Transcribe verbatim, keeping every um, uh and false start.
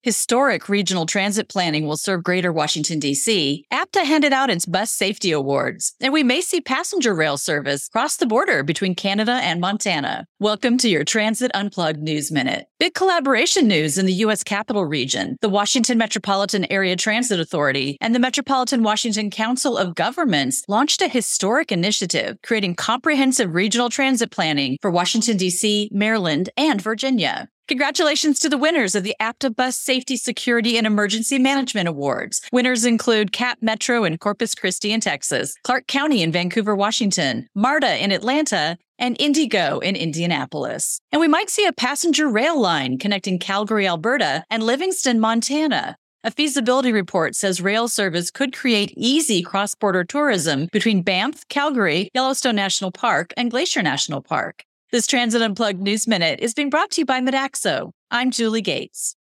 Historic regional transit planning will serve Greater Washington, D C. APTA handed out its Bus Safety Awards, and we may see passenger rail service cross the border between Canada and Montana. Welcome to your Transit Unplugged News Minute. Big collaboration news in the U S Capital Region. The Washington Metropolitan Area Transit Authority and the Metropolitan Washington Council of Governments launched a historic initiative creating comprehensive regional transit planning for Washington, D C, Maryland, and Virginia. Congratulations to the winners of the APTA Bus Safety, Security, and Emergency Management Awards. Winners include Cap Metro in Corpus Christi in Texas, Clark County in Vancouver, Washington, MARTA in Atlanta, and Indigo in Indianapolis. And we might see a passenger rail line connecting Calgary, Alberta, and Livingston, Montana. A feasibility report says rail service could create easy cross-border tourism between Banff, Calgary, Yellowstone National Park, and Glacier National Park. This Transit Unplugged News Minute is being brought to you by Modaxo. I'm Julie Gates.